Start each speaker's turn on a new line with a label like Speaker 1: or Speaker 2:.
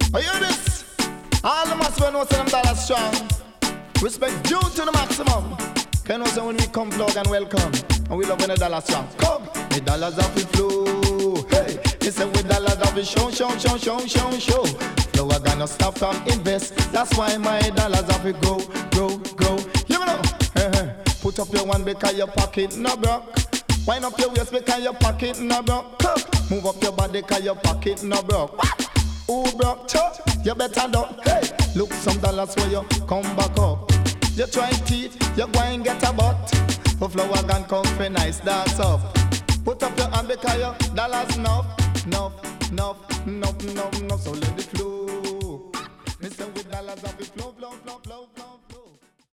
Speaker 1: I hear this. All the mass when know say them dollars strong. Respect due to the maximum. Can also when we come plug and welcome. And we love when the dollars strong. Come, the dollars have to flow. Hey, he said with dollars have to show. Flow I gonna stop from invest. That's why my dollars have to grow. You know, put up your one because your pocket no broke. Wind up your waist because your pocket no broke. Move up your body because your pocket no broke. Who broke? You better don't. Hey, look some dollars where you come back up. You try teeth, you go and get a butt. For flower gun come for nice dance up. Put up your hand because your dollars enough. So let it flow. Listen with dollars up, it flow.